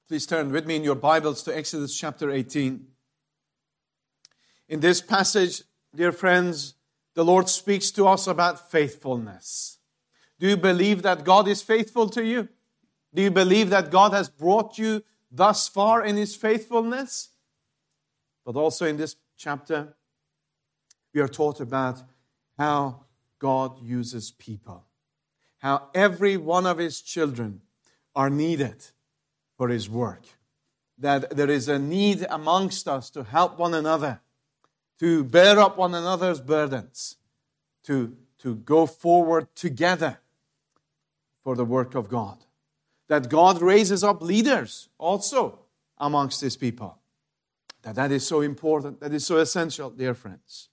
Please turn with me in your Bibles to Exodus chapter 18. In this passage, dear friends, the Lord speaks to us about faithfulness. Do you believe that God is faithful to you? Do you believe that God has brought you thus far in His faithfulness? But also in this chapter, we are taught about how God uses people. How every one of His children are needed for His work. That there is a need amongst us to help one another, to bear up one another's burdens, to go forward together for the work of God. That God raises up leaders also amongst His people. That is so important, that is so essential, dear friends.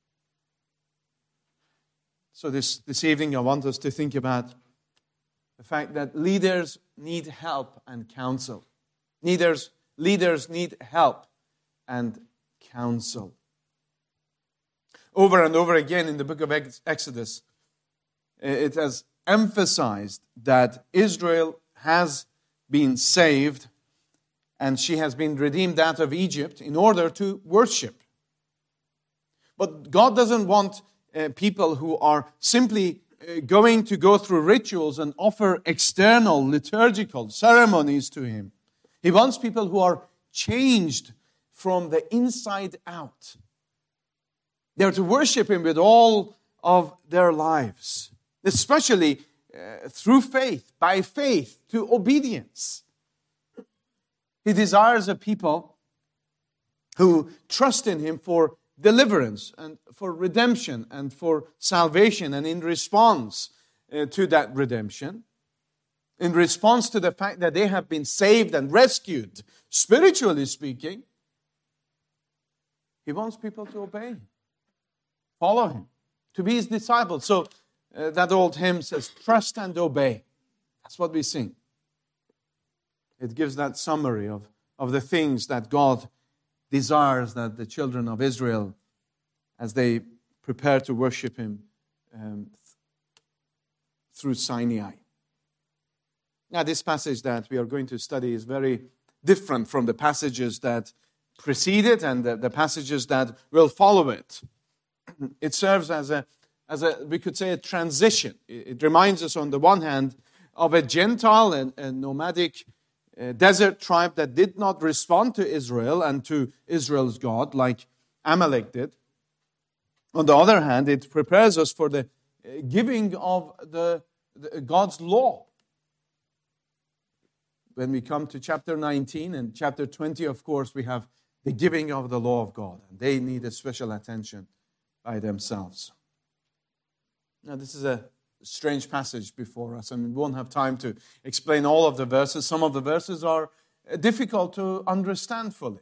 So this evening I want us to think about the fact that leaders need help and counsel. Leaders need help and counsel. Over and over again in the book of Exodus, it has emphasized that Israel has been saved and she has been redeemed out of Egypt in order to worship. But God doesn't want people who are simply going to go through rituals and offer external liturgical ceremonies to Him. He wants people who are changed from the inside out. They are to worship Him with all of their lives, especially through faith, by faith, to obedience. He desires a people who trust in Him for deliverance and for redemption and for salvation, and in response to that redemption, in response to the fact that they have been saved and rescued, spiritually speaking, He wants people to obey Him, follow Him, to be His disciples. So that old hymn says, trust and obey. That's what we sing. It gives that summary of the things that God desires that the children of Israel, as they prepare to worship Him through Sinai. Now, this passage that we are going to study is very different from the passages that precede it and the passages that will follow it. It serves as a we could say, a transition. It reminds us, on the one hand, of a Gentile and nomadic desert tribe that did not respond to Israel and to Israel's God like Amalek did. On the other hand, it prepares us for the giving of the God's law. When we come to chapter 19 and chapter 20, of course, we have the giving of the law of God. And they need a special attention by themselves. Now, this is a strange passage before us, and we won't have time to explain all of the verses. Some of the verses are difficult to understand fully.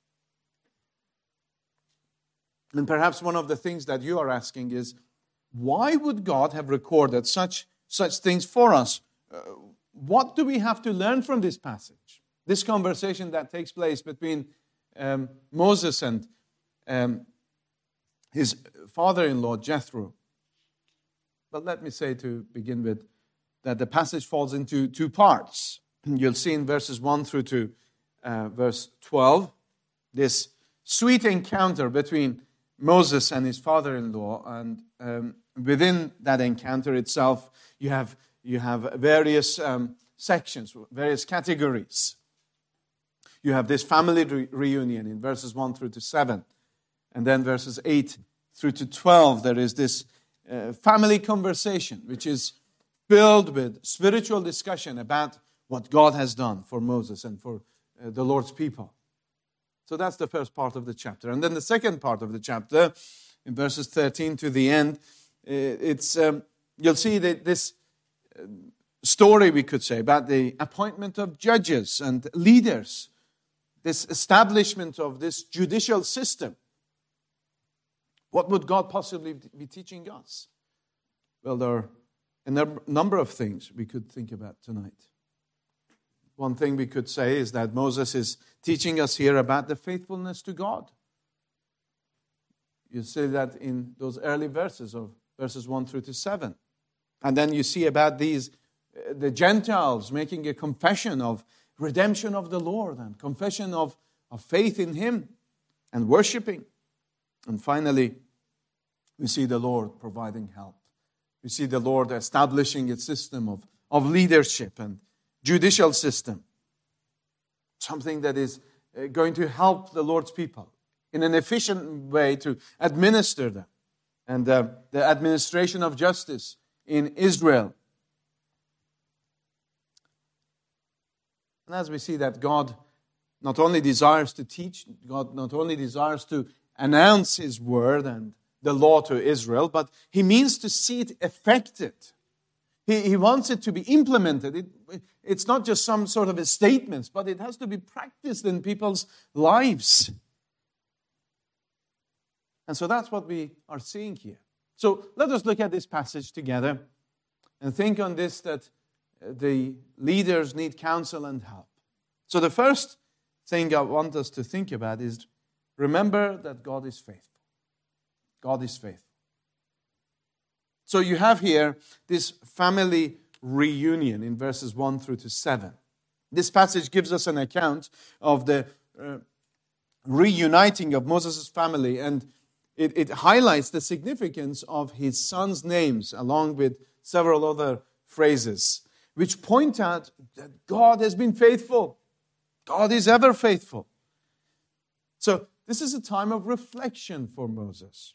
And perhaps one of the things that you are asking is, why would God have recorded such things for us? What do we have to learn from this passage? This conversation that takes place between Moses and his father-in-law, Jethro. But let me say to begin with that the passage falls into two parts. You'll see in verses 1 through to verse 12, this sweet encounter between Moses and his father-in-law. And within that encounter itself, you have various sections, various categories. You have this family reunion in verses 1 through to 7. And then verses 8 through to 12, there is this family conversation, which is filled with spiritual discussion about what God has done for Moses and for the Lord's people. So that's the first part of the chapter. And then the second part of the chapter, in verses 13 to the end, you'll see that this story, we could say, about the appointment of judges and leaders, this establishment of this judicial system. What would God possibly be teaching us? Well, there are a number of things we could think about tonight. One thing we could say is that Moses is teaching us here about the faithfulness to God. You see that in those early verses of verses 1 through to 7. And then you see about the Gentiles making a confession of redemption of the Lord and confession of faith in Him and worshiping. And finally, we see the Lord providing help. We see the Lord establishing a system of leadership and judicial system. Something that is going to help the Lord's people in an efficient way to administer them. And the administration of justice in Israel. And as we see that God not only desires to teach, God not only desires to announce His word and the law to Israel, but He means to see it effected. He wants it to be implemented. It's not just some sort of a statement, but it has to be practiced in people's lives. And so that's what we are seeing here. So let us look at this passage together and think on this, that the leaders need counsel and help. So the first thing I want us to think about is, remember that God is faithful. God is faithful. So you have here this family reunion in verses 1 through to 7. This passage gives us an account of the reuniting of Moses' family, and it highlights the significance of his sons' names along with several other phrases, which point out that God has been faithful. God is ever faithful. So this is a time of reflection for Moses.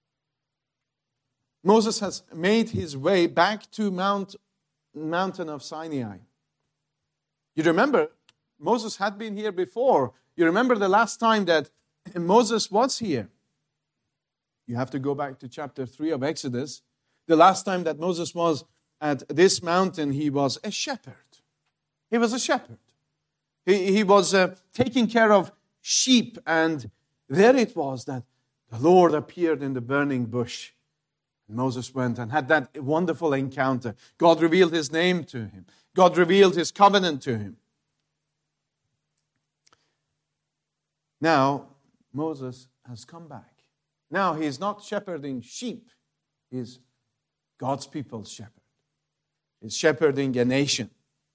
Moses has made his way back to mountain of Sinai. You remember, Moses had been here before. You remember the last time that Moses was here. You have to go back to chapter 3 of Exodus. The last time that Moses was at this mountain, he was a shepherd. He was a shepherd. He was taking care of sheep, and there it was that the Lord appeared in the burning bush. Moses went and had that wonderful encounter. God revealed His name to him. God revealed His covenant to him. Now, Moses has come back. Now, he is not shepherding sheep. He is God's people's shepherd. He is shepherding a nation.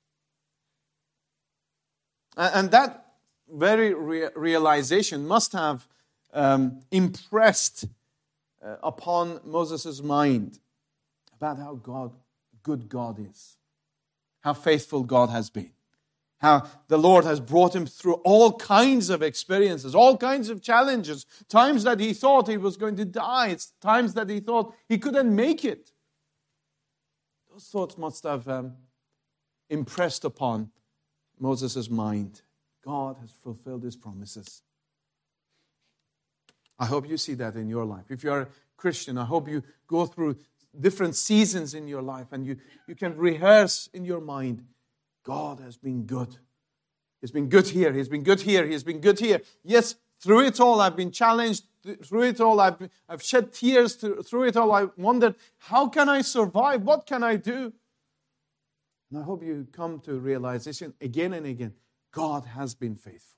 And that very realization must have impressed upon Moses' mind about how good God is, how faithful God has been, how the Lord has brought him through all kinds of experiences, all kinds of challenges, times that he thought he was going to die, times that he thought he couldn't make it. Those thoughts must have impressed upon Moses' mind. God has fulfilled His promises. I hope you see that in your life. If you're a Christian, I hope you go through different seasons in your life and you can rehearse in your mind, God has been good. He's been good here. He's been good here. He's been good here. Yes, through it all, I've been challenged. Through it all, I've shed tears. Through it all, I wondered, how can I survive? What can I do? And I hope you come to realization again and again, God has been faithful.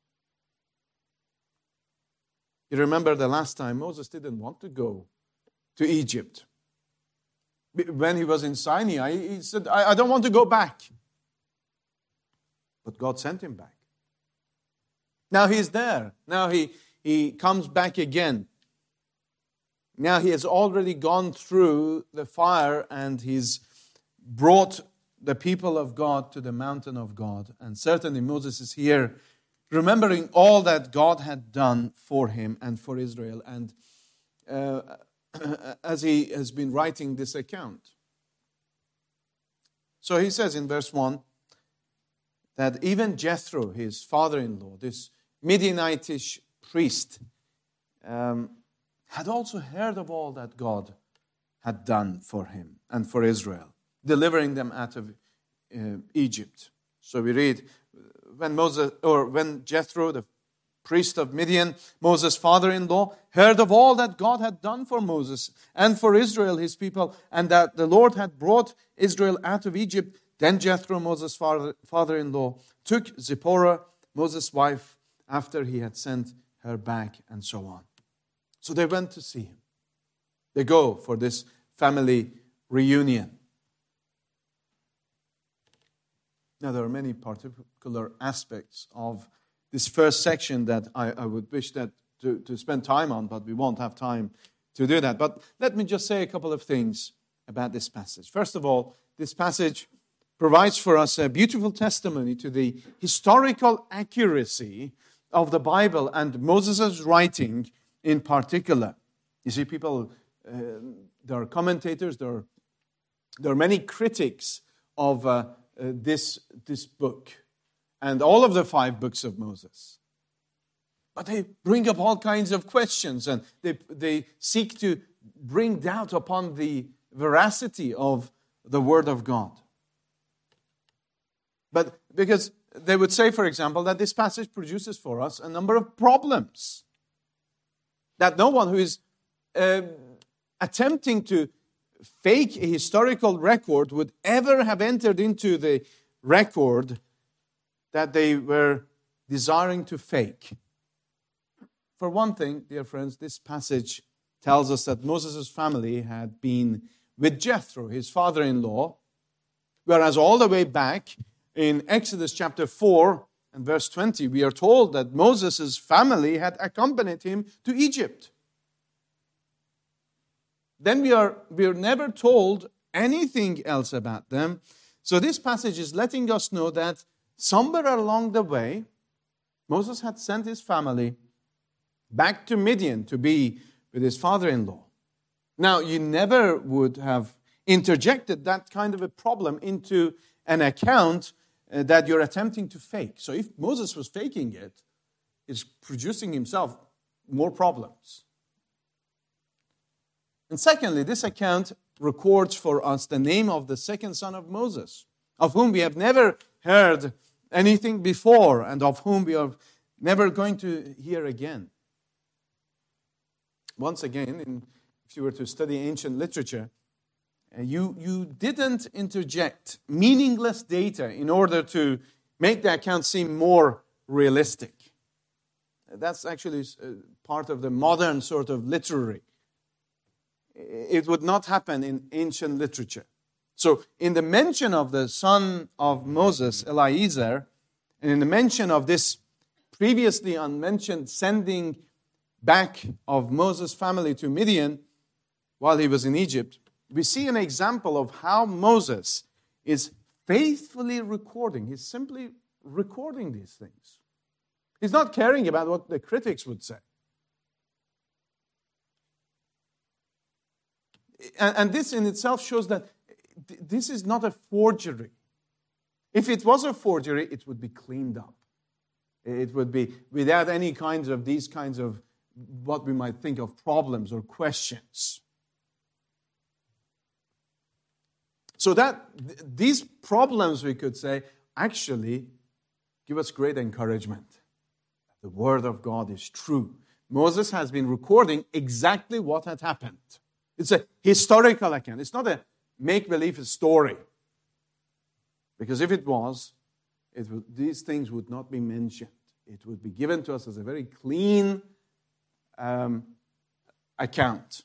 You remember the last time Moses didn't want to go to Egypt. When he was in Sinai, he said, I don't want to go back. But God sent him back. Now he's there. Now he comes back again. Now he has already gone through the fire and he's brought the people of God to the mountain of God. And certainly Moses is here remembering all that God had done for him and for Israel. And as he has been writing this account. So he says in verse 1 that even Jethro, his father-in-law, this Midianitish priest, had also heard of all that God had done for him and for Israel, delivering them out of Egypt. So we read, when Jethro, the priest of Midian, Moses' father-in-law, heard of all that God had done for Moses and for Israel, his people, and that the Lord had brought Israel out of Egypt, then Jethro, Moses' father-in-law, took Zipporah, Moses' wife, after he had sent her back, and so on. So they went to see him. They go for this family reunion. Now, there are many particular aspects of this first section that I would wish that to spend time on, but we won't have time to do that. But let me just say a couple of things about this passage. First of all, this passage provides for us a beautiful testimony to the historical accuracy of the Bible and Moses' writing in particular. You see, people, there are commentators, there are many critics of this book and all of the 5 books of Moses. But they bring up all kinds of questions, and they seek to bring doubt upon the veracity of the Word of God. But because they would say, for example, that this passage produces for us a number of problems. That no one who is attempting to fake a historical record would ever have entered into the record that they were desiring to fake. For one thing, dear friends, this passage tells us that Moses' family had been with Jethro, his father-in-law, whereas all the way back in Exodus chapter 4 and verse 20, we are told that Moses' family had accompanied him to Egypt. Then we are never told anything else about them. So this passage is letting us know that somewhere along the way, Moses had sent his family back to Midian to be with his father-in-law. Now, you never would have interjected that kind of a problem into an account that you're attempting to fake. So if Moses was faking it, it's producing himself more problems. And secondly, this account records for us the name of the second son of Moses, of whom we have never heard anything before and of whom we are never going to hear again. Once again, if you were to study ancient literature, you didn't interject meaningless data in order to make the account seem more realistic. That's actually part of the modern sort of literary. It would not happen in ancient literature. So in the mention of the son of Moses, Eliezer, and in the mention of this previously unmentioned sending back of Moses' family to Midian while he was in Egypt, we see an example of how Moses is faithfully recording. He's simply recording these things. He's not caring about what the critics would say. And this in itself shows that this is not a forgery. If it was a forgery, it would be cleaned up. It would be without any kinds of these kinds of what we might think of problems or questions. So that these problems, we could say, actually give us great encouragement. The Word of God is true. Moses has been recording exactly what had happened. It's a historical account. It's not a make-believe story. Because if it was, these things would not be mentioned. It would be given to us as a very clean account.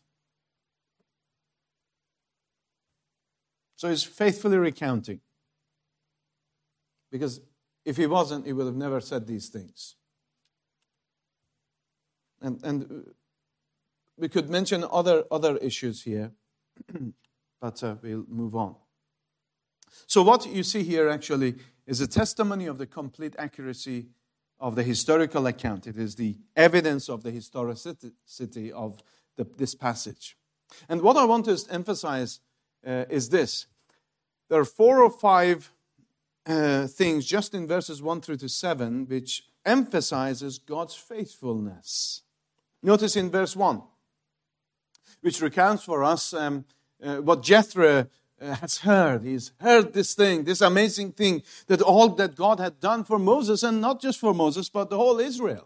So he's faithfully recounting. Because if he wasn't, he would have never said these things. And we could mention other issues here, but we'll move on. So what you see here actually is a testimony of the complete accuracy of the historical account. It is the evidence of the historicity of this passage. And what I want to emphasize is this. There are 4 or 5 things just in verses 1 through to 7 which emphasizes God's faithfulness. Notice in verse 1, which recounts for us what Jethro has heard. He's heard this thing, this amazing thing, that all that God had done for Moses, and not just for Moses, but the whole Israel.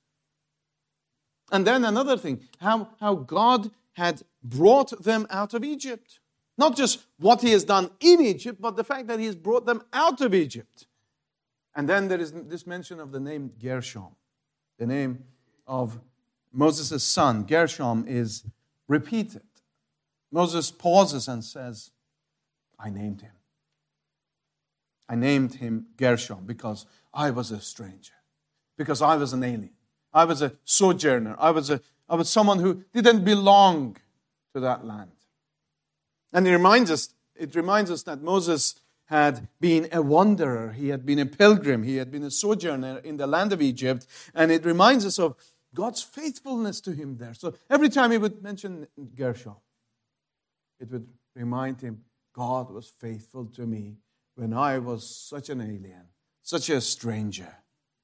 And then another thing, how God had brought them out of Egypt. Not just what he has done in Egypt, but the fact that he has brought them out of Egypt. And then there is this mention of the name Gershom, the name of Moses' son. Gershom is repeated. Moses pauses and says, I named him. I named him Gershom because I was a stranger, because I was an alien. I was a sojourner. I was someone who didn't belong to that land. And it reminds us that Moses had been a wanderer. He had been a pilgrim. He had been a sojourner in the land of Egypt. And it reminds us of God's faithfulness to him there. So every time he would mention Gershom, it would remind him, God was faithful to me when I was such an alien, such a stranger.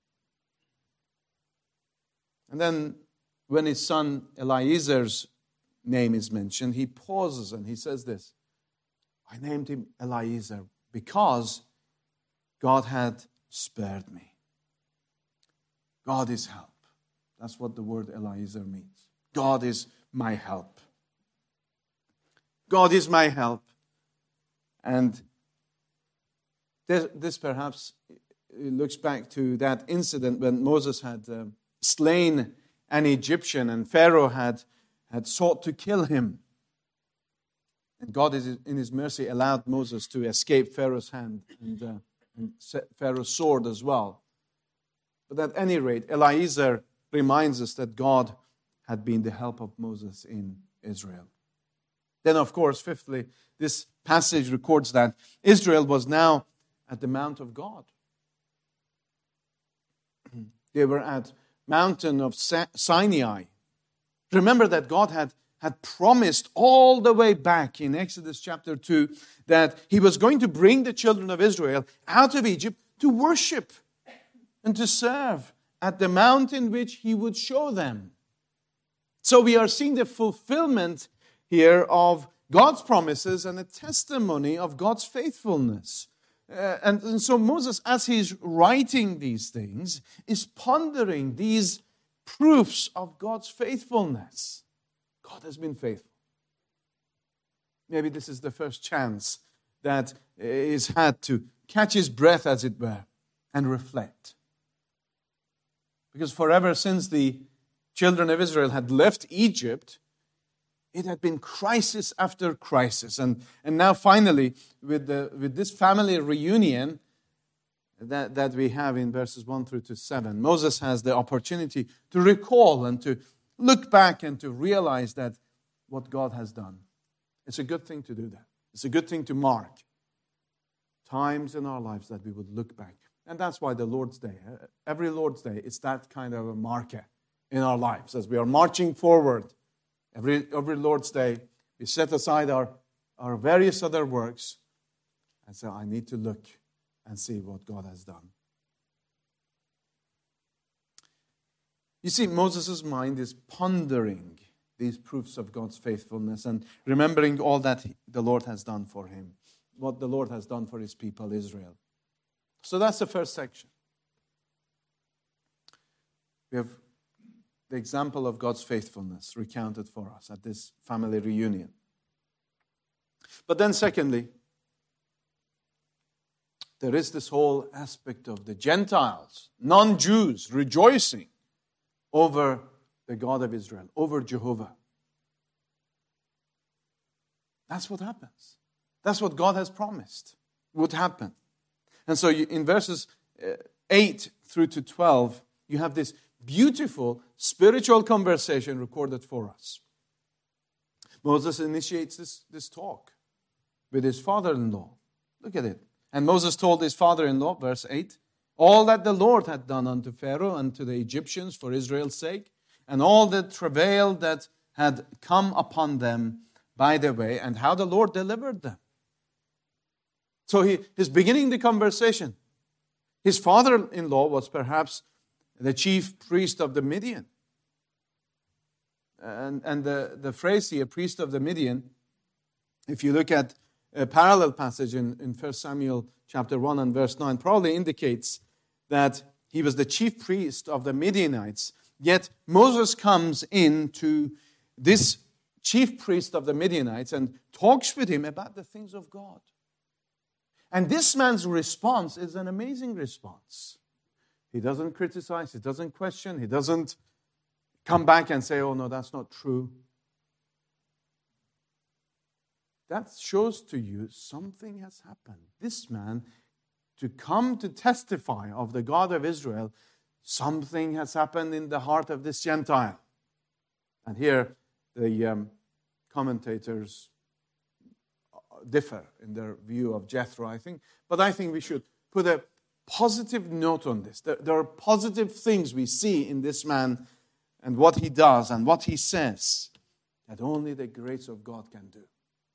And then when his son Eliezer's name is mentioned, he pauses and he says this, I named him Eliezer because God had spared me. God is help. That's what the word Eliezer means. God is my help. God is my help. And this perhaps looks back to that incident when Moses had slain an Egyptian and Pharaoh had sought to kill him. And God, in his mercy, allowed Moses to escape Pharaoh's hand and Pharaoh's sword as well. But at any rate, Eliezer reminds us that God had been the help of Moses in Israel. Then, of course, fifthly, this passage records that Israel was now at the Mount of God. They were at mountain of Sinai. Remember that God had promised all the way back in Exodus chapter 2 that he was going to bring the children of Israel out of Egypt to worship and to serve at the mountain which he would show them. So we are seeing the fulfillment here of God's promises and a testimony of God's faithfulness. And so Moses, as he's writing these things, is pondering these proofs of God's faithfulness. God has been faithful. Maybe this is the first chance that he's had to catch his breath, as it were, and reflect. Because forever since the children of Israel had left Egypt, it had been crisis after crisis. And now finally, with this family reunion that we have in verses 1 through to 7, Moses has the opportunity to recall and to look back and to realize that what God has done. It's a good thing to do that. It's a good thing to mark times in our lives that we would look back. And that's why the Lord's Day, every Lord's Day, it's that kind of a marker in our lives. As we are marching forward, every Lord's Day, we set aside our various other works and say, I need to look and see what God has done. You see, Moses' mind is pondering these proofs of God's faithfulness and remembering all that the Lord has done for him, what the Lord has done for his people, Israel. So that's the first section. We have the example of God's faithfulness recounted for us at this family reunion. But then secondly, there is this whole aspect of the Gentiles, non-Jews, rejoicing over the God of Israel, over Jehovah. That's what happens. That's what God has promised would happen. And so in verses 8 through to 12, you have this beautiful spiritual conversation recorded for us. Moses initiates this talk with his father-in-law. Look at it. And Moses told his father-in-law, verse 8, all that the Lord had done unto Pharaoh and to the Egyptians for Israel's sake, and all the travail that had come upon them by the way, and how the Lord delivered them. So he's beginning the conversation. His father-in-law was perhaps the chief priest of the Midian. And the phrase here, priest of the Midian, if you look at a parallel passage in 1 Samuel chapter 1 and verse 9, probably indicates that he was the chief priest of the Midianites. Yet Moses comes into this chief priest of the Midianites and talks with him about the things of God. And this man's response is an amazing response. He doesn't criticize, he doesn't question, he doesn't come back and say, oh no, that's not true. That shows to you something has happened. This man to come to testify of the God of Israel, something has happened in the heart of this Gentile. And here the commentators differ in their view of Jethro, I think. But I think we should put a positive note on this. There are positive things we see in this man and what he does and what he says that only the grace of God can do.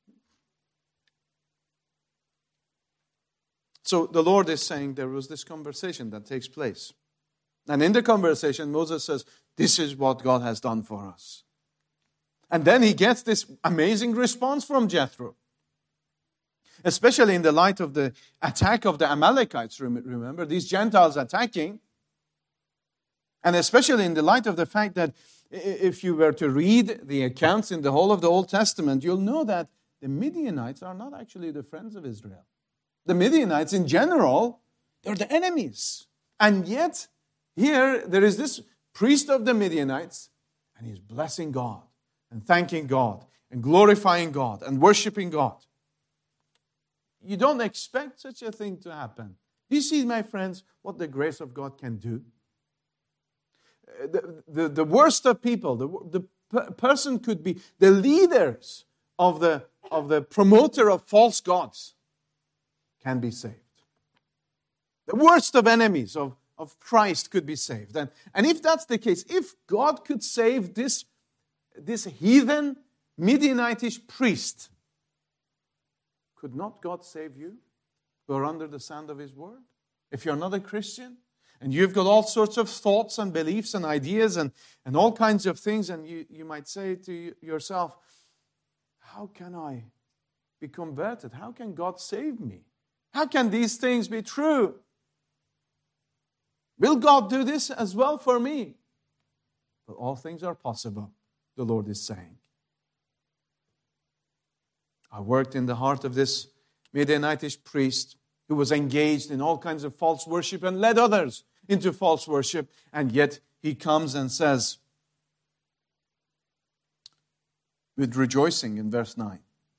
So the Lord is saying there was this conversation that takes place. And in the conversation, Moses says, this is what God has done for us. And then he gets this amazing response from Jethro. Especially in the light of the attack of the Amalekites, remember, these Gentiles attacking. And especially in the light of the fact that if you were to read the accounts in the whole of the Old Testament, you'll know that the Midianites are not actually the friends of Israel. The Midianites in general, they're the enemies. And yet, here there is this priest of the Midianites, and he's blessing God and thanking God and glorifying God and worshiping God. You don't expect such a thing to happen. You see, my friends, what the grace of God can do. The worst of people, the person could be the leaders of the promoter of false gods can be saved. The worst of enemies of Christ could be saved. And if that's the case, if God could save this heathen Midianitish priest, could not God save you who are under the sound of His word? If you're not a Christian, and you've got all sorts of thoughts and beliefs and ideas and all kinds of things, and you might say to yourself, how can I be converted? How can God save me? How can these things be true? Will God do this as well for me? But all things are possible, the Lord is saying. I worked in the heart of this Midianitish priest who was engaged in all kinds of false worship and led others into false worship. And yet he comes and says, with rejoicing in verse 9.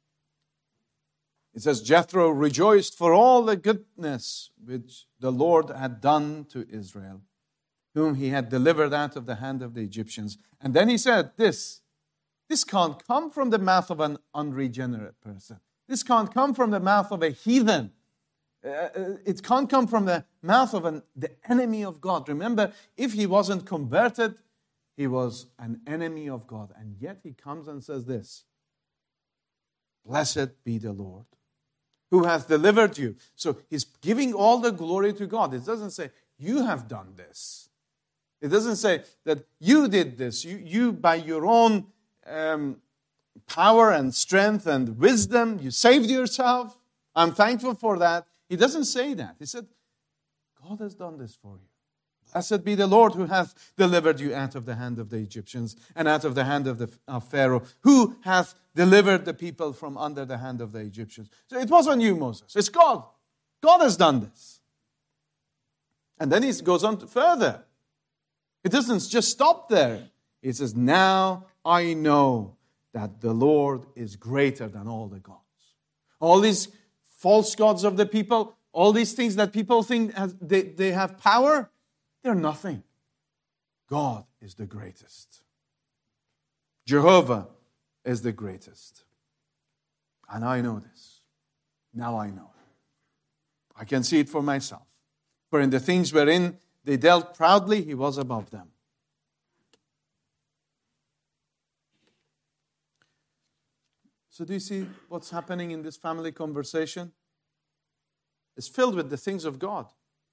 It says, Jethro rejoiced for all the goodness which the Lord had done to Israel, whom he had delivered out of the hand of the Egyptians. And then he said, This can't come from the mouth of an unregenerate person. This can't come from the mouth of a heathen. It can't come from the mouth of the enemy of God. Remember, if he wasn't converted, he was an enemy of God. And yet he comes and says this, Blessed be the Lord, who hath delivered you. So he's giving all the glory to God. It doesn't say, you have done this. It doesn't say that you did this. You by your own power and strength and wisdom, you saved yourself. I'm thankful for that. He doesn't say that. He said, God has done this for you. Blessed be the Lord who hath delivered you out of the hand of the Egyptians and out of the hand of Pharaoh, who hath delivered the people from under the hand of the Egyptians. So it wasn't you, Moses. It's God. God has done this. And then he goes on further. It doesn't just stop there. He says, now I know that the Lord is greater than all the gods. All these false gods of the people, all these things that people think they have power, they're nothing. God is the greatest. Jehovah is the greatest. And I know this. Now I know it. I can see it for myself. For in the things wherein they dealt proudly, he was above them. So do you see what's happening in this family conversation? It's filled with the things of God.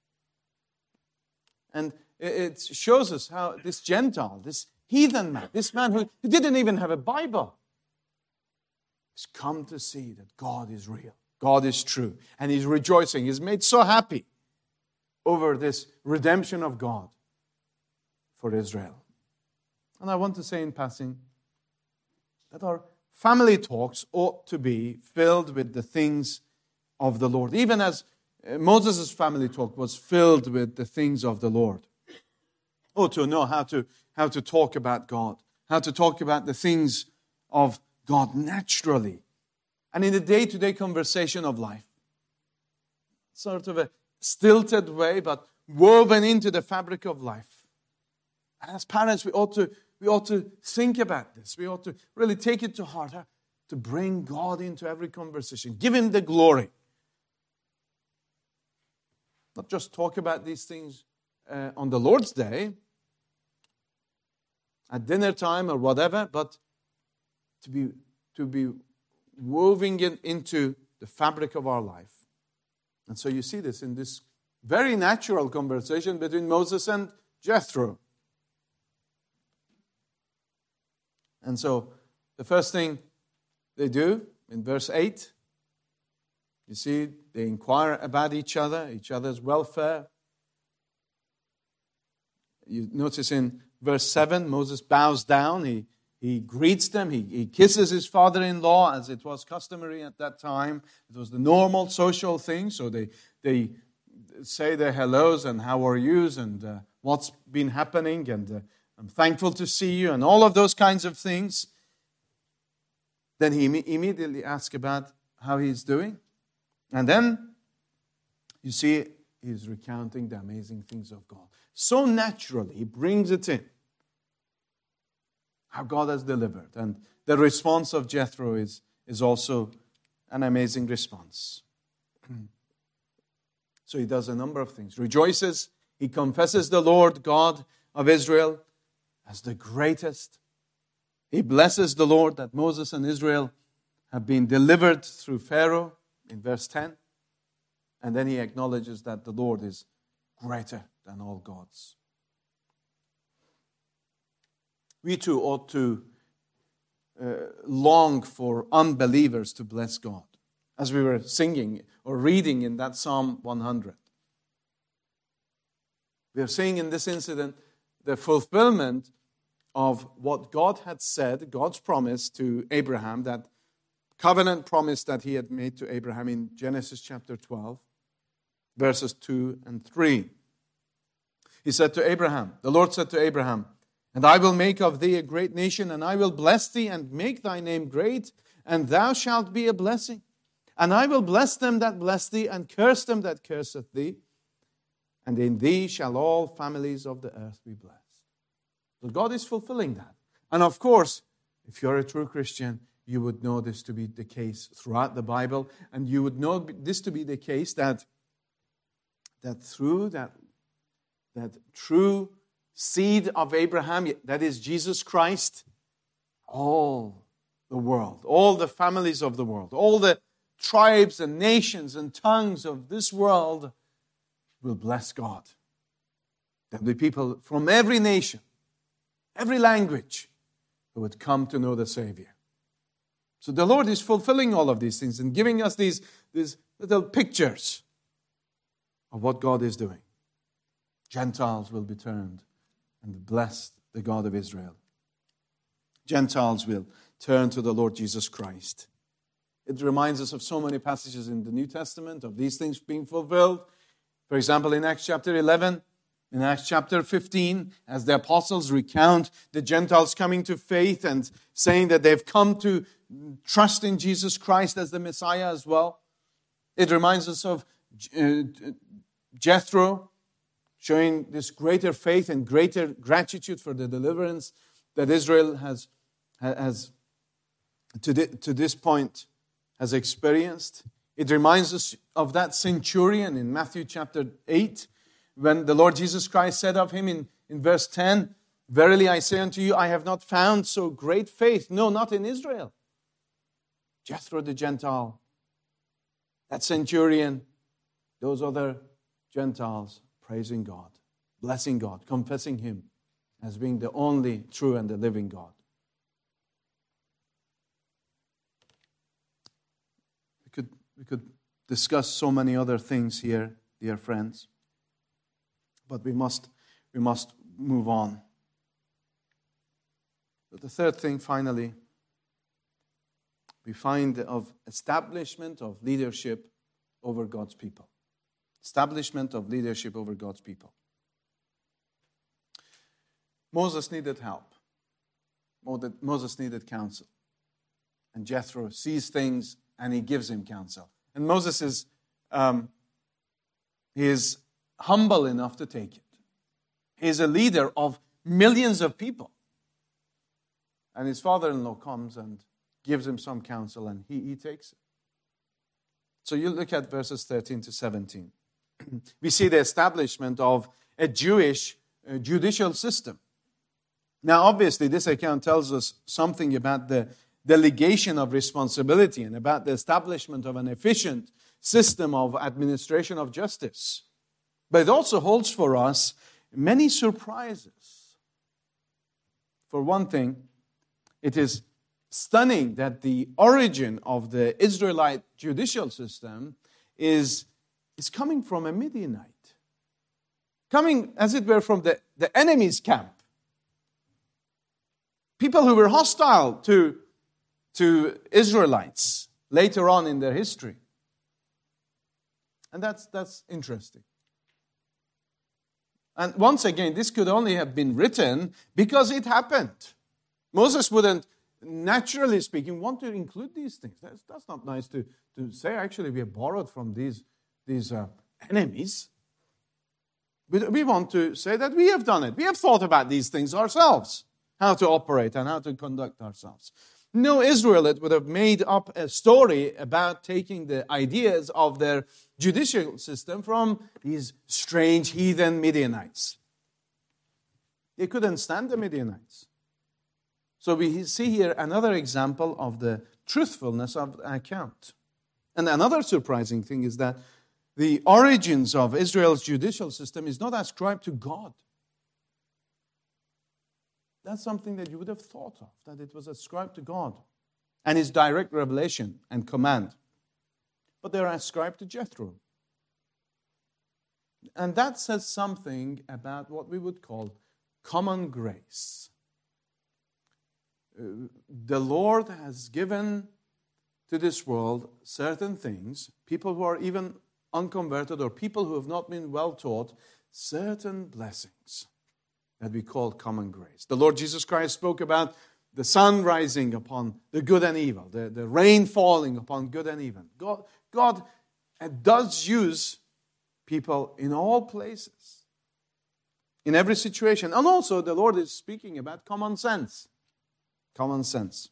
And it shows us how this Gentile, this heathen man, this man who didn't even have a Bible, has come to see that God is real. God is true. And he's rejoicing. He's made so happy over this redemption of God for Israel. And I want to say in passing that our family talks ought to be filled with the things of the Lord. Even as Moses' family talk was filled with the things of the Lord. Oh, to know how to talk about God. How to talk about the things of God naturally. And in the day-to-day conversation of life. Sort of a stilted way, but woven into the fabric of life. And as parents, we ought to think about this. We ought to really take it to heart, to bring God into every conversation. Give Him the glory. Not just talk about these things on the Lord's Day, at dinner time or whatever, but to be woven it into the fabric of our life. And so you see this in this very natural conversation between Moses and Jethro. And so the first thing they do in verse 8, you see, they inquire about each other's welfare. You notice in verse 7, Moses bows down. He greets them. He kisses his father-in-law, as it was customary at that time. It was the normal social thing. So they say their hellos and how are yous and what's been happening and I'm thankful to see you and all of those kinds of things. Then he immediately asks about how he's doing. And then you see he's recounting the amazing things of God. So naturally, he brings it in. How God has delivered. And the response of Jethro is also an amazing response. So he does a number of things. Rejoices. He confesses the Lord God of Israel as the greatest. He blesses the Lord that Moses and Israel have been delivered through Pharaoh in verse 10. And then he acknowledges that the Lord is greater than all gods. We too ought to long for unbelievers to bless God, as we were singing or reading in that Psalm 100. We are seeing in this incident the fulfillment of what God had said, God's promise to Abraham, that covenant promise that He had made to Abraham in Genesis chapter 12, verses 2 and 3. He said to Abraham, the Lord said to Abraham, "And I will make of thee a great nation, and I will bless thee and make thy name great, and thou shalt be a blessing. And I will bless them that bless thee, and curse them that curseth thee. And in thee shall all families of the earth be blessed." So God is fulfilling that. And of course, if you're a true Christian, you would know this to be the case throughout the Bible, and you would know this to be the case that through that true seed of Abraham, that is Jesus Christ, all the world, all the families of the world, all the tribes and nations and tongues of this world will bless God. There'll be people from every nation, every language, who would come to know the Savior. So the Lord is fulfilling all of these things and giving us these little pictures of what God is doing. Gentiles will be turned and bless the God of Israel. Gentiles will turn to the Lord Jesus Christ. It reminds us of so many passages in the New Testament of these things being fulfilled. For example, in Acts chapter 11, in Acts chapter 15, as the apostles recount the Gentiles coming to faith and saying that they've come to trust in Jesus Christ as the Messiah as well. It reminds us of Jethro, showing this greater faith and greater gratitude for the deliverance that Israel has to this point has experienced. It reminds us of that centurion in Matthew chapter 8, when the Lord Jesus Christ said of him in verse 10, "Verily I say unto you, I have not found so great faith, no, not in Israel." Jethro the Gentile, that centurion, those other Gentiles, praising God, blessing God, confessing Him as being the only true and the living God. We could discuss so many other things here, dear friends, but we must move on. But the third thing, finally, we find of establishment of leadership over God's people. Establishment of leadership over God's people. Moses needed help. Moses needed counsel. And Jethro sees things and he gives him counsel. And Moses is He is humble enough to take it. He is a leader of millions of people. And his father-in-law comes and gives him some counsel, and he takes it. So you look at verses 13 to 17. We see the establishment of a Jewish judicial system. Now, obviously, this account tells us something about the delegation of responsibility and about the establishment of an efficient system of administration of justice. But it also holds for us many surprises. For one thing, it is stunning that the origin of the Israelite judicial system is coming from a Midianite. Coming, as it were, from the enemy's camp. People who were hostile to Israelites later on in their history. And that's interesting. And once again, this could only have been written because it happened. Moses wouldn't, naturally speaking, want to include these things. That's not nice to say. Actually, we have borrowed from these enemies. We want to say that we have done it. We have thought about these things ourselves, how to operate and how to conduct ourselves. No Israelite would have made up a story about taking the ideas of their judicial system from these strange heathen Midianites. They couldn't stand the Midianites. So we see here another example of the truthfulness of the account. And another surprising thing is that the origins of Israel's judicial system is not ascribed to God. That's something that you would have thought of, that it was ascribed to God and His direct revelation and command. But they are ascribed to Jethro. And that says something about what we would call common grace. The Lord has given to this world certain things, people who are even unconverted or people who have not been well taught, certain blessings that we call common grace. The Lord Jesus Christ spoke about the sun rising upon the good and evil, the rain falling upon good and evil. God does use people in all places, in every situation. And also the Lord is speaking about common sense. Common sense.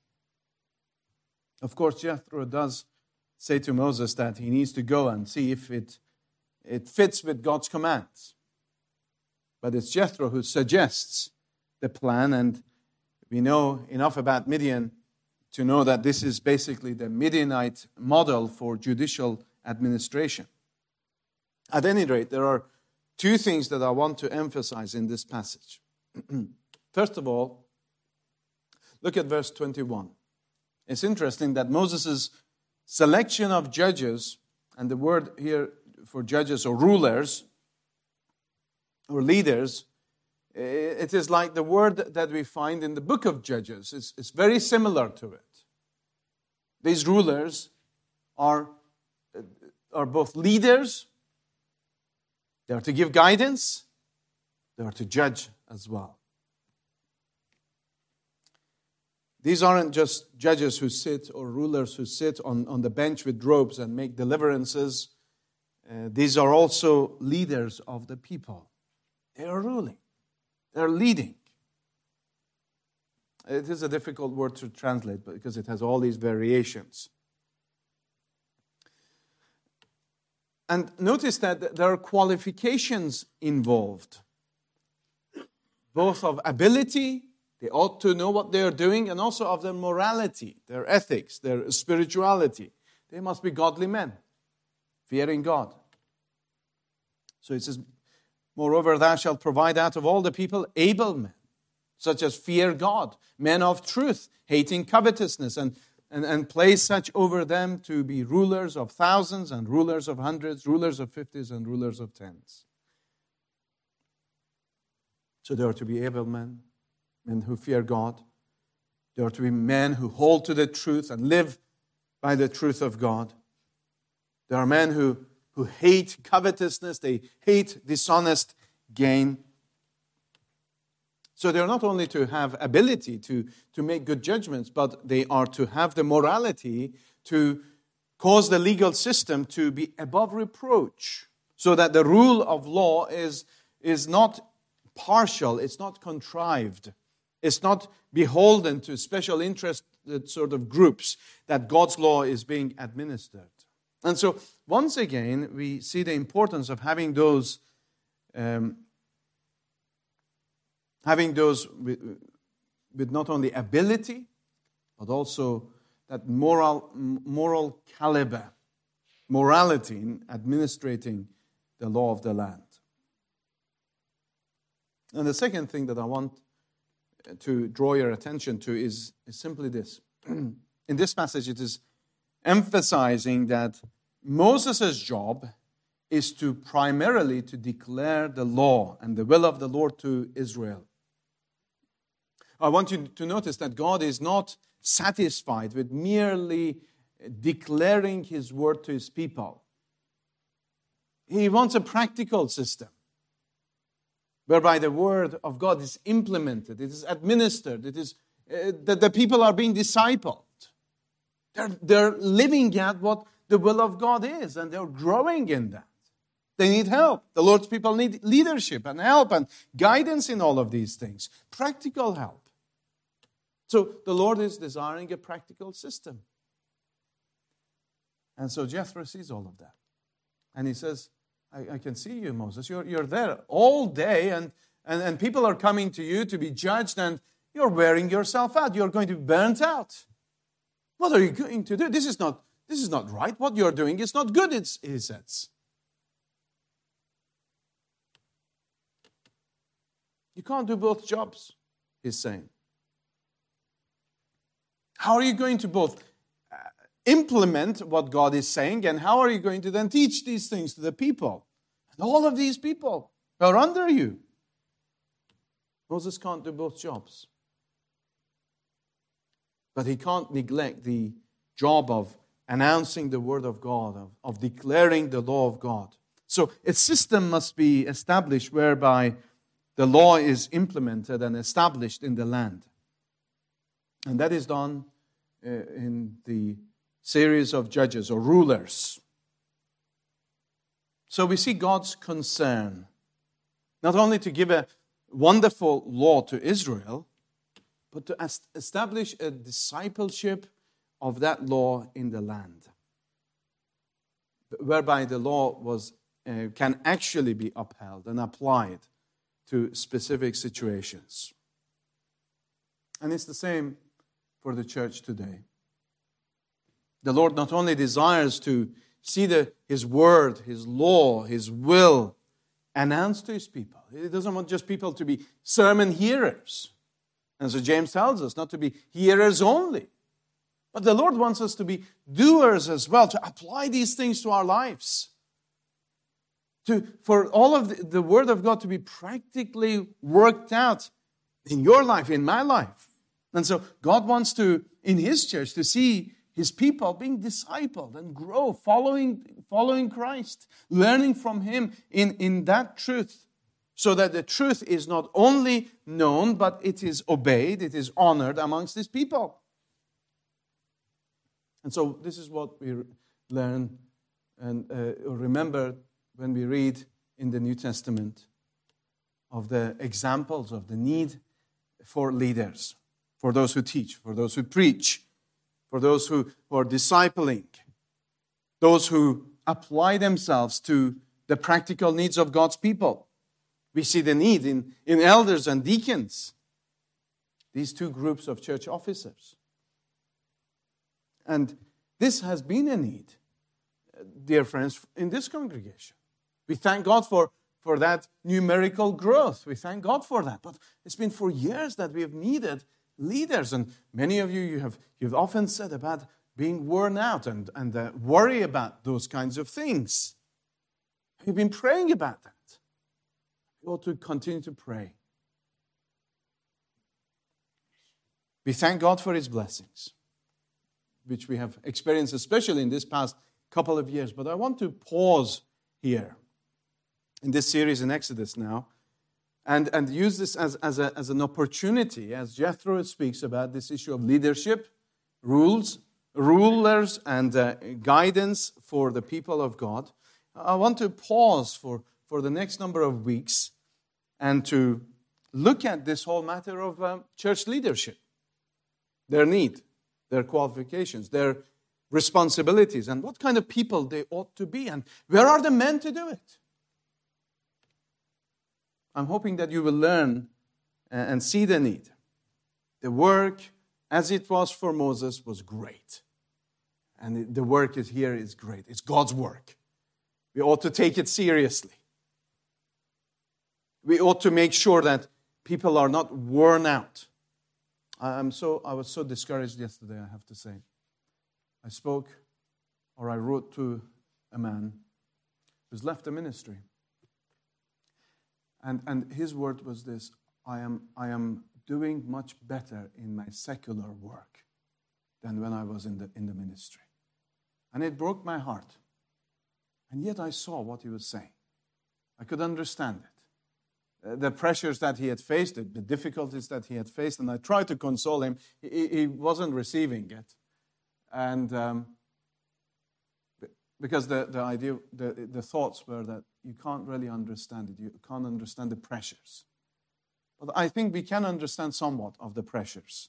Of course, Jethro does say to Moses that he needs to go and see if it fits with God's commands. But it's Jethro who suggests the plan, and we know enough about Midian to know that this is basically the Midianite model for judicial administration. At any rate, there are two things that I want to emphasize in this passage. First of all, look at verse 21. It's interesting that Moses' selection of judges, and the word here for judges or rulers or leaders, it is like the word that we find in the book of Judges. It's very similar to it. These rulers are both leaders, they are to give guidance, they are to judge as well. These aren't just judges who sit or rulers who sit on the bench with robes and make deliverances. These are also leaders of the people. They are ruling. They are leading. It is a difficult word to translate because it has all these variations. And notice that there are qualifications involved, both of ability, they ought to know what they are doing, and also of their morality, their ethics, their spirituality. They must be godly men, fearing God. So it says, moreover, thou shalt provide out of all the people able men, such as fear God, men of truth, hating covetousness, and place such over them to be rulers of thousands and rulers of hundreds, rulers of 50s and rulers of 10s. So there are to be able men who fear God. There are to be men who hold to the truth and live by the truth of God. There are men who hate covetousness, they hate dishonest gain. So they are not only to have ability to make good judgments, but they are to have the morality to cause the legal system to be above reproach, So that the rule of law is not partial, it's not contrived. It's not beholden to special interest sort of groups that God's law is being administered. And so, once again, we see the importance of having those with not only ability, but also that moral caliber, morality in administrating the law of the land. And the second thing that I want to draw your attention to is simply this. In this passage, it is emphasizing that Moses' job is primarily to declare the law and the will of the Lord to Israel. I want you to notice that God is not satisfied with merely declaring His word to His people. He wants a practical system whereby the word of God is implemented, it is administered, it is that the people are being discipled. They're living at what the will of God is, and they're growing in that. They need help. The Lord's people need leadership and help and guidance in all of these things. Practical help. So the Lord is desiring a practical system. And so Jethro sees all of that. And he says, I can see you, Moses. You're there all day, and people are coming to you to be judged, and you're wearing yourself out. You're going to be burnt out. What are you going to do? This is not right. What you're doing is not good, he says. You can't do both jobs, he's saying. How are you going to both implement what God is saying, and how are you going to then teach these things to the people? And all of these people are under you. Moses can't do both jobs. But he can't neglect the job of announcing the word of God, of declaring the law of God. So a system must be established whereby the law is implemented and established in the land. And that is done in the series of judges or rulers. So we see God's concern, not only to give a wonderful law to Israel, but to establish a discipleship of that law in the land, whereby the law can actually be upheld and applied to specific situations. And it's the same for the church today. The Lord not only desires to see His word, His law, His will announced to His people. He doesn't want just people to be sermon hearers. And so James tells us not to be hearers only. But the Lord wants us to be doers as well, to apply these things to our lives. For all of the Word of God to be practically worked out in your life, in my life. And so God wants to, in His church, to see His people being discipled and grow, following Christ, learning from Him in that truth, so that the truth is not only known, but it is obeyed, it is honored amongst His people. And so this is what we learn and remember when we read in the New Testament of the examples of the need for leaders, for those who teach, for those who preach, for those who are discipling, those who apply themselves to the practical needs of God's people. We see the need in elders and deacons, these two groups of church officers. And this has been a need, dear friends, in this congregation. We thank God for that numerical growth. We thank God for that. But it's been for years that we have needed leaders. And many of you've often said about being worn out and worry about those kinds of things. We've been praying about that. We ought to continue to pray. We thank God for His blessings, which we have experienced, especially in this past couple of years. But I want to pause here in this series in Exodus now and use this as an opportunity, as Jethro speaks about this issue of leadership, rulers, and guidance for the people of God. I want to pause for the next number of weeks and to look at this whole matter of church leadership, their need, their qualifications, their responsibilities, and what kind of people they ought to be, and where are the men to do it? I'm hoping that you will learn and see the need. The work, as it was for Moses, was great. And the work here is great. It's God's work. We ought to take it seriously. We ought to make sure that people are not worn out. I was so discouraged yesterday, I have to say. I wrote to a man who's left the ministry. And his word was this: I am doing much better in my secular work than when I was in the ministry. And it broke my heart. And yet I saw what he was saying. I could understand it. The pressures that he had faced, the difficulties that he had faced, and I tried to console him. He wasn't receiving it. And because the thoughts were that you can't really understand it. You can't understand the pressures. But I think we can understand somewhat of the pressures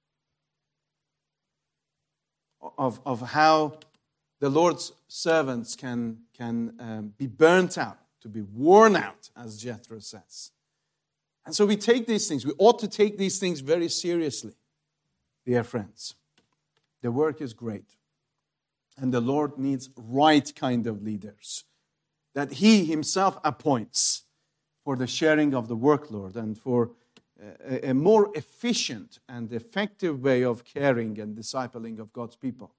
of how the Lord's servants can be burnt out, to be worn out, as Jethro says. And so we take these things. We ought to take these things very seriously, dear friends. The work is great. And the Lord needs right kind of leaders that He Himself appoints for the sharing of the workload and for a more efficient and effective way of caring and discipling of God's people.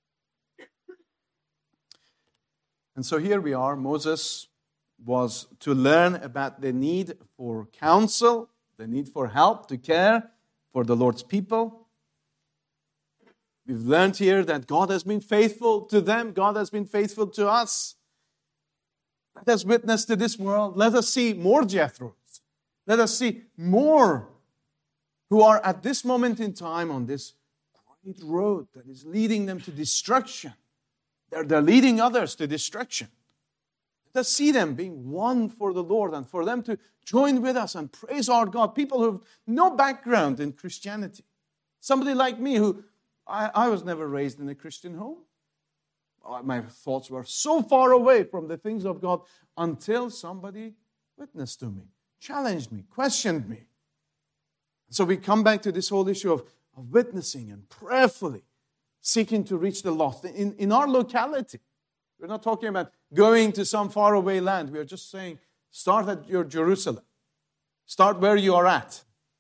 And so here we are. Moses was to learn about the need for counsel, the need for help, to care for the Lord's people. We've learned here that God has been faithful to them. God has been faithful to us. Let us witness to this world. Let us see more Jethros. Let us see more who are at this moment in time on this great road that is leading them to destruction. They're leading others to destruction. Let us see them being won for the Lord and for them to join with us and praise our God. People who have no background in Christianity. Somebody like me who I was never raised in a Christian home. My thoughts were so far away from the things of God until somebody witnessed to me, challenged me, questioned me. So we come back to this whole issue of witnessing and prayerfully seeking to reach the lost in our locality. We're not talking about going to some faraway land. We are just saying, start at your Jerusalem. Start where you are at.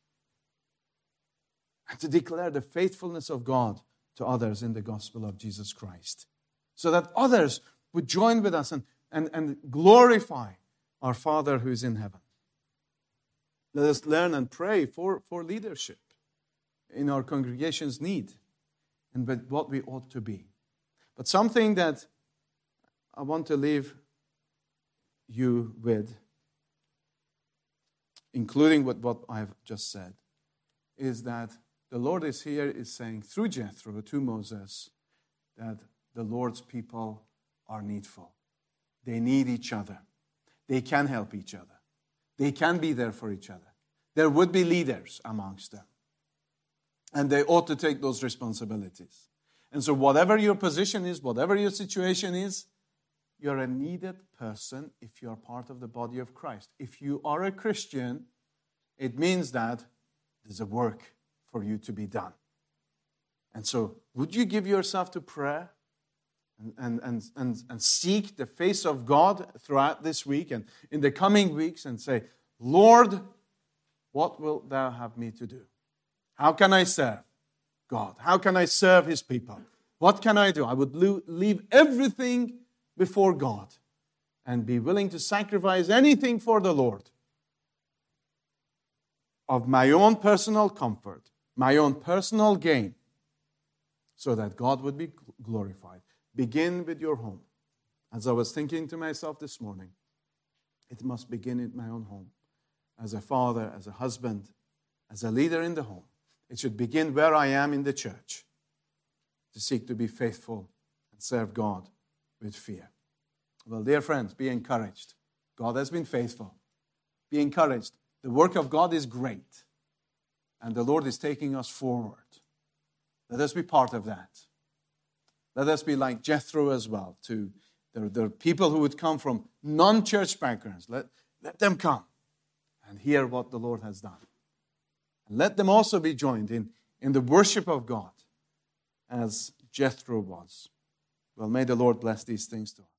And to declare the faithfulness of God to others in the gospel of Jesus Christ. So that others would join with us and glorify our Father who is in heaven. Let us learn and pray for leadership in our congregation's need and with what we ought to be. But something that I want to leave you with, including with what I've just said, is that the Lord is saying through Jethro to Moses that the Lord's people are needful. They need each other. They can help each other. They can be there for each other. There would be leaders amongst them. And they ought to take those responsibilities. And so whatever your position is, whatever your situation is, you're a needed person if you are part of the body of Christ. If you are a Christian, it means that there's a work for you to be done. And so, would you give yourself to prayer and seek the face of God throughout this week and in the coming weeks and say, Lord, what wilt thou have me to do? How can I serve God? How can I serve His people? What can I do? I would leave everything before God and be willing to sacrifice anything for the Lord of my own personal comfort, my own personal gain, so that God would be glorified. Begin with your home. As I was thinking to myself this morning, it must begin in my own home. As a father, as a husband, as a leader in the home. It should begin where I am in the church, to seek to be faithful and serve God with fear. Well, dear friends, be encouraged. God has been faithful. Be encouraged. The work of God is great. And the Lord is taking us forward. Let us be part of that. Let us be like Jethro as well. There are people who would come from non-church backgrounds. Let them come and hear what the Lord has done. And let them also be joined in the worship of God as Jethro was. Well, may the Lord bless these things to us.